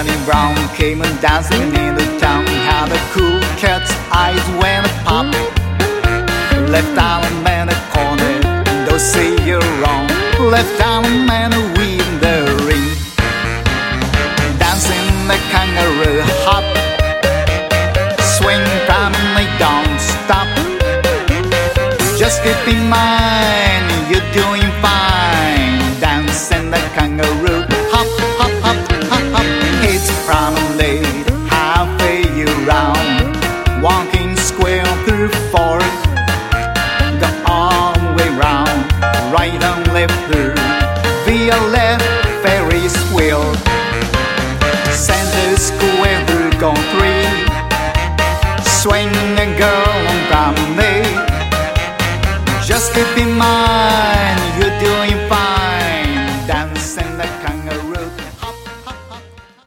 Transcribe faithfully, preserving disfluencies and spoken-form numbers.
Charlie Brown came and dancing in the town. Had a cool cat's eyes when a pop. Left arm and a corner, don't say you're wrong. Left arm and a wheel in the ring. Dancing the kangaroo hop. Swing promenade, don't stop. Just keep in mind, you're doing fine. Dancing the kangaroo hop, hop, hop, hop, hop. It's promenade, halfway around. Walking square through fork. The all way round, right and left through. Via left Ferris wheel. Center square through gone three. Swing the girl on promenade.